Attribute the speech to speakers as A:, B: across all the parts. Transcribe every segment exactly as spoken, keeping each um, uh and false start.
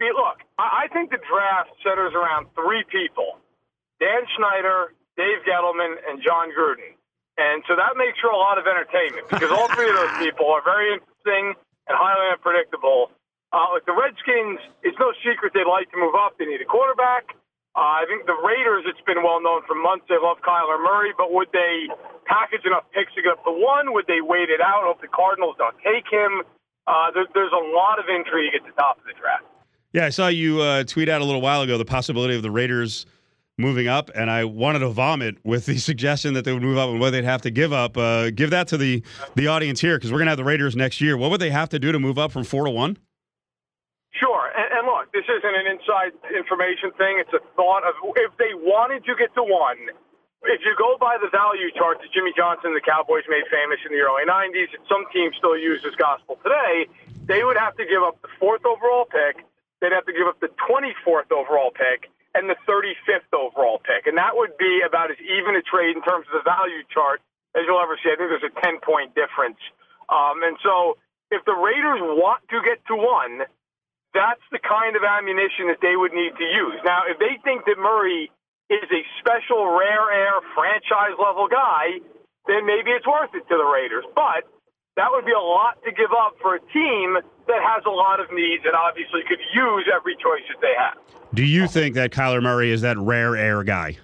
A: be, look, I, I think the draft centers around three people: Dan Snyder, Dave Gettleman, and John Gruden. And so that makes for a lot of entertainment because all three of those people are very interesting and highly unpredictable. Uh, like the Redskins, it's no secret they'd like to move up. They need a quarterback. Uh, I think the Raiders, it's been well known for months they love Kyler Murray, but would they package enough picks to get up to one? Would they wait it out, hope the Cardinals don't take him? Uh, there, there's a lot of intrigue at the top of the draft.
B: Yeah, I saw you uh, tweet out a little while ago the possibility of the Raiders moving up, and I wanted to vomit with the suggestion that they would move up and what they'd have to give up. Uh, give that to the, the audience here because we're going to have the Raiders next year. What would they have to do to move up from four to one?
A: Sure, and, and look, this isn't an inside information thing. It's a thought of if they wanted to get to one, if you go by the value chart that Jimmy Johnson and the Cowboys made famous in the early nineties, and some teams still use as gospel today, they would have to give up the fourth overall pick, they'd have to give up the twenty-fourth overall pick, and the thirty-fifth overall pick. And that would be about as even a trade in terms of the value chart as you'll ever see. I think there's a ten-point difference. Um, and so if the Raiders want to get to one, that's the kind of ammunition that they would need to use. Now, if they think that Murray is a special, rare air, franchise-level guy, then maybe it's worth it to the Raiders. But that would be a lot to give up for a team that has a lot of needs and obviously could use every choice that they have.
B: Do you think that Kyler Murray is that rare air guy?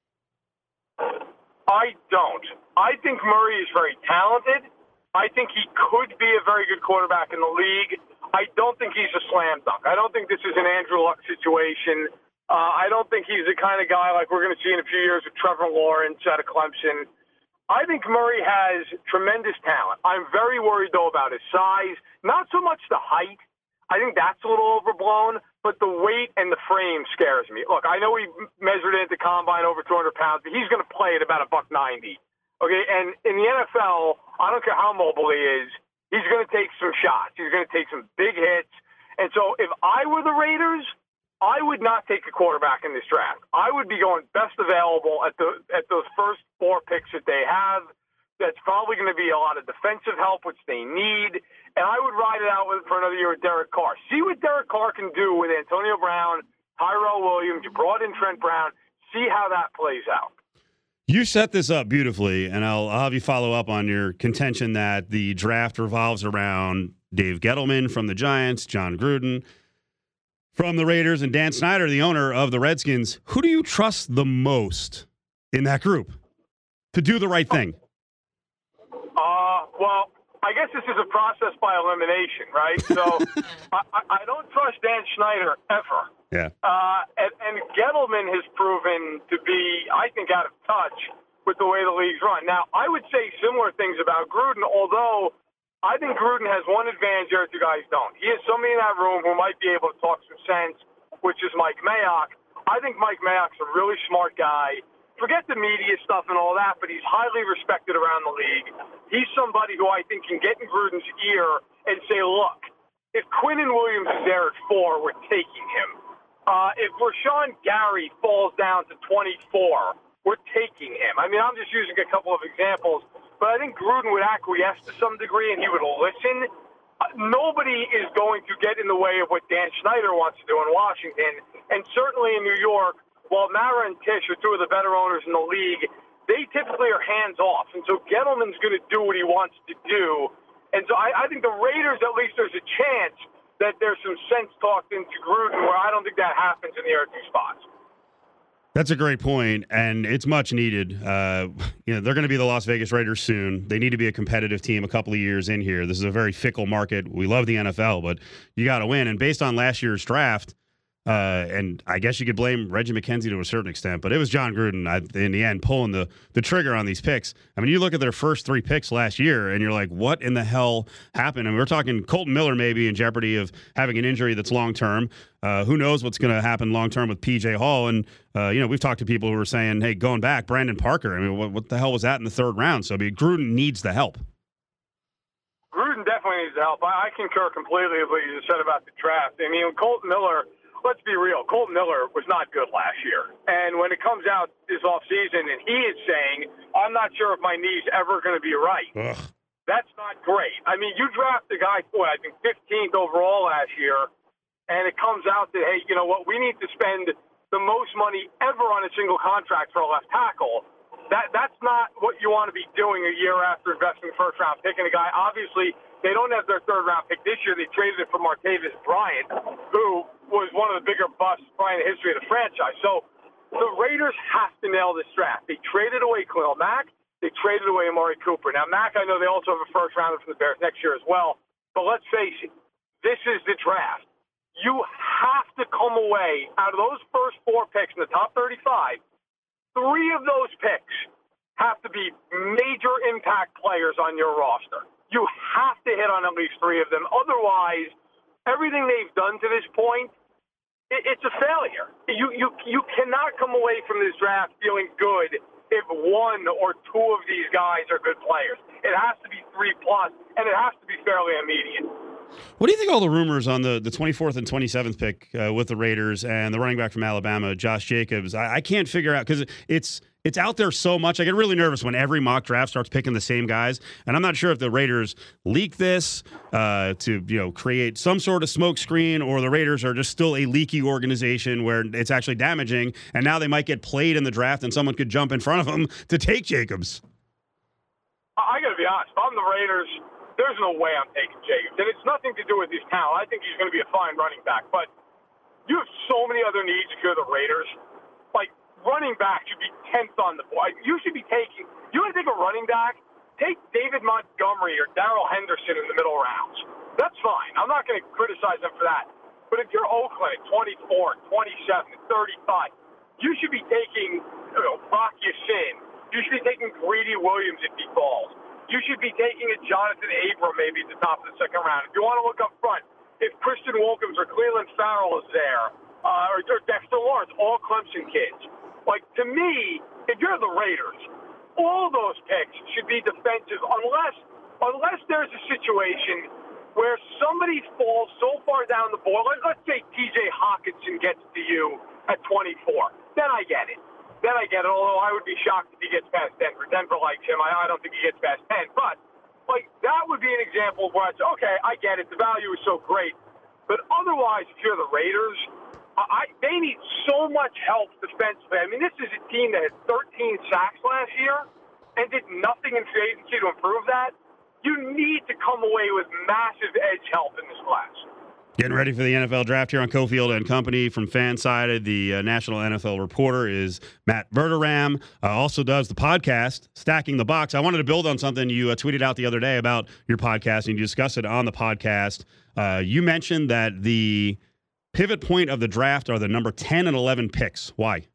A: I don't. I think Murray is very talented. I think he could be a very good quarterback in the league. I don't think he's a slam dunk. I don't think this is an Andrew Luck situation. Uh, I don't think he's the kind of guy like we're going to see in a few years with Trevor Lawrence out of Clemson. I think Murray has tremendous talent. I'm very worried, though, about his size. Not so much the height. I think that's a little overblown, but the weight and the frame scares me. Look, I know he measured it at the combine over two hundred pounds, but he's going to play at about a buck ninety. Okay, and in the N F L, I don't care how mobile he is, he's going to take some shots. He's going to take some big hits. And so if I were the Raiders, I would not take a quarterback in this draft. I would be going best available at the at those first four picks that they have. That's probably going to be a lot of defensive help, which they need. And I would ride it out with, for another year with Derek Carr. See what Derek Carr can do with Antonio Brown, Tyrell Williams. You brought in Trent Brown. See how that plays out.
B: You set this up beautifully, and I'll, I'll have you follow up on your contention that the draft revolves around Dave Gettleman from the Giants, John Gruden from the Raiders, and Dan Snyder, the owner of the Redskins. Who do you trust the most in that group to do the right thing?
A: Uh, well, I guess this is a process by elimination, right? So I, I don't trust Dan Snyder ever.
B: Yeah.
A: Uh, and, and Gettleman has proven to be, I think, out of touch with the way the league's run. Now, I would say similar things about Gruden, although I think Gruden has one advantage there two guys don't. He has somebody in that room who might be able to talk some sense, which is Mike Mayock. I think Mike Mayock's a really smart guy. Forget the media stuff and all that, but he's highly respected around the league. He's somebody who I think can get in Gruden's ear and say, look, if Quinnen Williams is there at four, we're taking him. Uh, if Rashawn Gary falls down to twenty-four, we're taking him. I mean, I'm just using a couple of examples, but I think Gruden would acquiesce to some degree and he would listen. Uh, nobody is going to get in the way of what Dan Snyder wants to do in Washington, and certainly in New York. While Mara and Tisch are two of the better owners in the league, they typically are hands off. And so Gettleman's going to do what he wants to do. And so I, I think the Raiders, at least there's a chance that there's some sense talked into Gruden where I don't think that happens in the other two spots.
B: That's a great point, and it's much needed. Uh, you know, they're going to be the Las Vegas Raiders soon. They need to be a competitive team a couple of years in here. This is a very fickle market. We love the N F L, but you got to win. And based on last year's draft, Uh, and I guess you could blame Reggie McKenzie to a certain extent, but it was John Gruden I, in the end pulling the, the trigger on these picks. I mean, you look at their first three picks last year, and you're like, what in the hell happened? And we're talking Colton Miller maybe in jeopardy of having an injury that's long-term. Uh, who knows what's going to happen long-term with P J Hall? And, uh, you know, we've talked to people who are saying, hey, going back, Brandon Parker. I mean, what, what the hell was that in the third round? So, I mean, Gruden needs the help.
A: Gruden definitely needs the help. I, I concur completely with what you just said about the draft. I mean, Colton Miller – let's be real, Colton Miller was not good last year. And when it comes out this offseason and he is saying, I'm not sure if my knee's ever going to be right, Ugh. That's not great. I mean, you draft the guy, boy, I think fifteenth overall last year, and it comes out that, hey, you know what, we need to spend the most money ever on a single contract for a left tackle, that that's not what you want to be doing a year after investing first round pick in a guy. Obviously, they don't have their third round pick this year. They traded it for Martavis Bryant, who was one of the bigger busts probably in the history of the franchise. So the Raiders have to nail this draft. They traded away Khalil Mack. They traded away Amari Cooper. Now, Mack, I know they also have a first rounder from the Bears next year as well. But let's face it, this is the draft. You have to come away out of those first four picks in the top thirty-five. Three of those picks have to be major impact players on your roster. You have to hit on at least three of them. Otherwise, everything they've done to this point, it, it's a failure. You, you, you cannot come away from this draft feeling good if one or two of these guys are good players. It has to be three plus, and it has to be fairly immediate.
B: What do you think all the rumors on the, the twenty-fourth and twenty-seventh pick uh, with the Raiders and the running back from Alabama, Josh Jacobs? I, I can't figure out because it's it's out there so much. I get really nervous when every mock draft starts picking the same guys, and I'm not sure if the Raiders leak this uh, to you know create some sort of smoke screen, or the Raiders are just still a leaky organization where it's actually damaging, and now they might get played in the draft, and someone could jump in front of them to take Jacobs.
A: I got to be honest. If I'm the Raiders, there's no way I'm taking Jacobs. And it's nothing to do with his talent. I think he's going to be a fine running back. But you have so many other needs if you're the Raiders. Like, running back should be tenth on the board. You should be taking – you want to take a running back? Take David Montgomery or Darrell Henderson in the middle rounds. That's fine. I'm not going to criticize them for that. But if you're Oakland at twenty-four, twenty-seven, thirty-five, you should be taking, you know, Rock Ya-Sin. You should be taking Greedy Williams if he falls. You should be taking a Jonathan Abram maybe at the top of the second round. If you want to look up front, if Christian Wilkins or Cleveland Farrell is there, uh, or, or Dexter Lawrence, all Clemson kids. Like, to me, if you're the Raiders, all those picks should be defensive unless unless there's a situation where somebody falls so far down the board. Like, let's say T J Hawkinson gets to you at twenty-four. Then I get it. Then I get it, although I would be shocked if he gets past Denver. Denver likes him. I, I don't think he gets past ten. But, like, that would be an example where I'd say, okay, I get it. The value is so great. But otherwise, if you're the Raiders, I, they need so much help defensively. I mean, this is a team that had thirteen sacks last year and did nothing in free agency to improve that. You need to come away with massive edge help in this class.
B: Getting ready for the N F L draft here on Cofield and Company from Fansided. The uh, national N F L reporter is Matt Verderam. Uh, also does the podcast, Stacking the Box. I wanted to build on something you uh, tweeted out the other day about your podcast, and you discussed it on the podcast. Uh, you mentioned that the pivot point of the draft are the number ten and eleven picks. Why?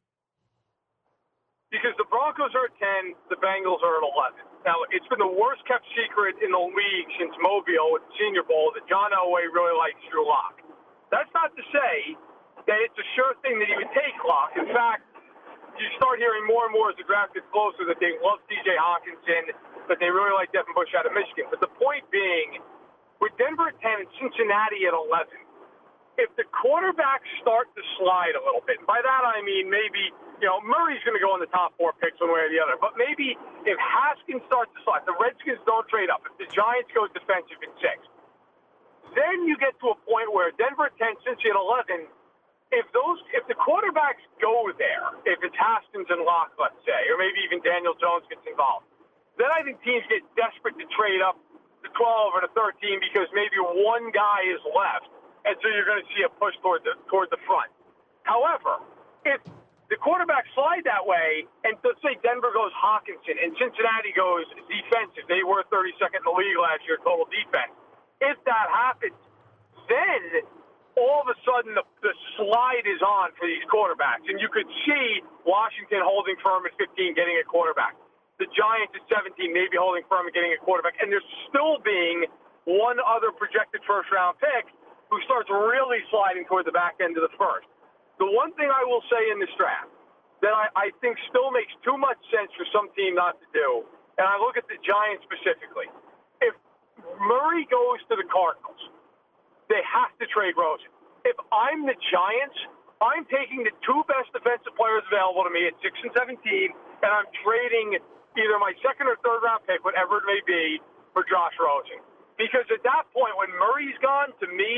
A: Because the Broncos are at ten, the Bengals are at eleven. Now, it's been the worst-kept secret in the league since Mobile with the Senior Bowl that John Elway really likes Drew Lock. That's not to say that it's a sure thing that he would take Lock. In fact, you start hearing more and more as the draft gets closer that they love T J Hawkinson, that they really like Devin Bush out of Michigan. But the point being, with Denver at ten and Cincinnati at eleven, if the quarterbacks start to slide a little bit, and by that I mean maybe, you know, Murray's going to go in the top four picks one way or the other, but maybe if Haskins starts to slide, the Redskins don't trade up, if the Giants goes defensive in six, then you get to a point where Denver at ten, Cincy at eleven, if those, if the quarterbacks go there, if it's Haskins and Locke, let's say, or maybe even Daniel Jones gets involved, then I think teams get desperate to trade up to twelve or to thirteen because maybe one guy is left. And so you're going to see a push toward the toward the front. However, if the quarterback slide that way, and let's say Denver goes Hawkinson and Cincinnati goes defensive, they were thirty-second in the league last year total defense. If that happens, then all of a sudden the, the slide is on for these quarterbacks, and you could see Washington holding firm at fifteen, getting a quarterback. The Giants at seventeen, maybe holding firm and getting a quarterback, and there's still being one other projected first-round pick who starts really sliding toward the back end of the first. The one thing I will say in this draft that I, I think still makes too much sense for some team not to do, and I look at the Giants specifically, if Murray goes to the Cardinals, they have to trade Rosen. If I'm the Giants, I'm taking the two best defensive players available to me at six and seventeen, and I'm trading either my second or third round pick, whatever it may be, for Josh Rosen. Because at that point, when Murray's gone, to me,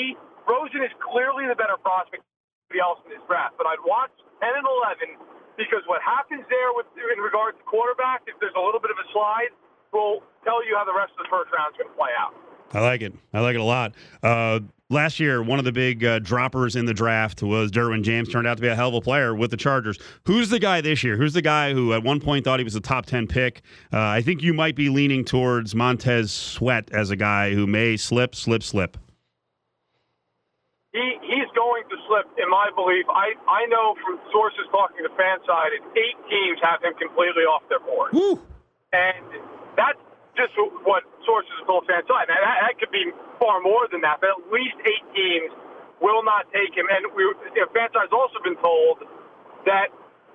A: Rosen is clearly the better prospect than anybody else in this draft, but I'd watch ten and eleven because what happens there with in regards to quarterback, if there's a little bit of a slide, will tell you how the rest of the first round is going to play out.
B: I like it. I like it a lot. Uh, last year, one of the big uh, droppers in the draft was Derwin James. Turned out to be a hell of a player with the Chargers. Who's the guy this year? Who's the guy who at one point thought he was a top ten pick? Uh, I think you might be leaning towards Montez Sweat as a guy who may slip, slip, slip.
A: He he's going to slip, in my belief. I, I know from sources talking to Fanside, eight teams have him completely off their board.
B: Woo. And
A: that's just what sources have told Fanside. Now, that, that could be far more than that, but at least eight teams will not take him. And we, you know, Fanside's also been told that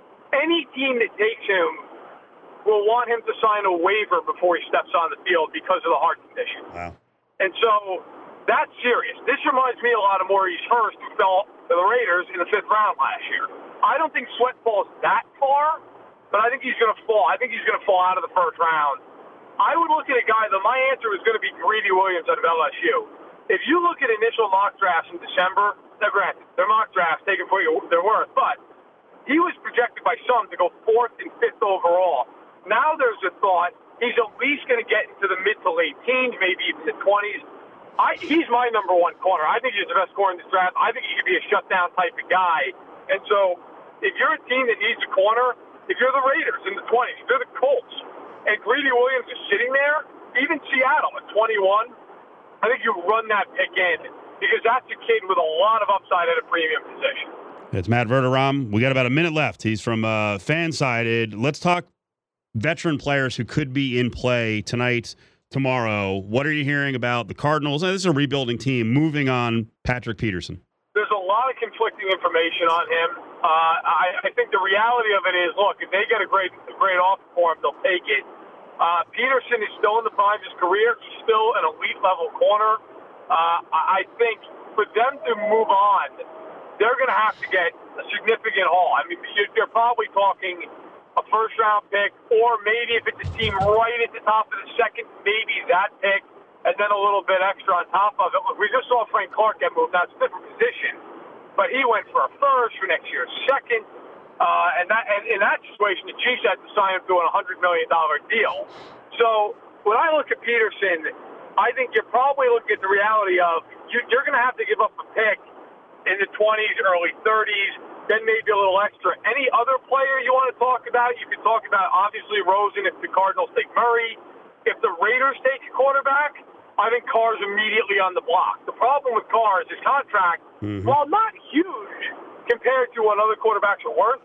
A: any team that takes him will want him to sign a waiver before he steps on the field because of the heart condition.
B: Wow.
A: And so that's serious. This reminds me a lot of Maurice Hurst, who fell to the Raiders in the fifth round last year. I don't think Sweat falls that far, but I think he's going to fall. I think he's going to fall out of the first round. I would look at a guy, though, my answer was going to be Greedy Williams out of L S U. If you look at initial mock drafts in December, now granted, they're mock drafts taken for what they're worth, but he was projected by some to go fourth and fifth overall. Now there's a thought he's at least going to get into the mid to late teens, maybe even the twenties. I, he's my number one corner. I think he's the best corner in this draft. I think he could be a shutdown type of guy. And so if you're a team that needs a corner, if you're the Raiders in the twenties, if you're the Colts, and Greedy Williams is sitting there, even Seattle at twenty-one, I think you run that pick in because that's a kid with a lot of upside at a premium position.
B: It's Matt Verderame. We got about a minute left. He's from uh, Fansided. Let's talk veteran players who could be in play tonight, tomorrow. What are you hearing about the Cardinals? This is a rebuilding team moving on Patrick Peterson.
A: There's a lot of conflicting information on him. Uh, I, I think the reality of it is, look, if they get a great, a great offer for him, they'll take it. Uh, Peterson is still in the prime of his career. He's still an elite-level corner. Uh, I think for them to move on, they're going to have to get a significant haul. I mean, you're probably talking a first-round pick, or maybe if it's a team right at the top of the second, maybe that pick, and then a little bit extra on top of it. Look, we just saw Frank Clark get moved. That's a different position, but he went for a first for next year's second. Uh, and that, and in that situation, the Chiefs had to sign him to a one hundred million dollars deal. So when I look at Peterson, I think you're probably looking at the reality of you, you're going to have to give up a pick in the twenties, early thirties, then maybe a little extra. Any other player you want to talk about? You could talk about, obviously, Rosen if the Cardinals take Murray. If the Raiders take a quarterback, I think Carr's immediately on the block. The problem with Carr is his contract, mm-hmm. while not huge compared to what other quarterbacks are worth,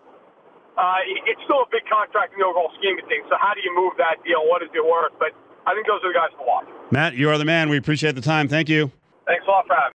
A: Uh, it's still a big contract in the overall scheme of things. So how do you move that deal? What is it worth? But I think those are the guys to watch.
B: Matt, you are the man. We appreciate the time. Thank you.
A: Thanks a lot for having me.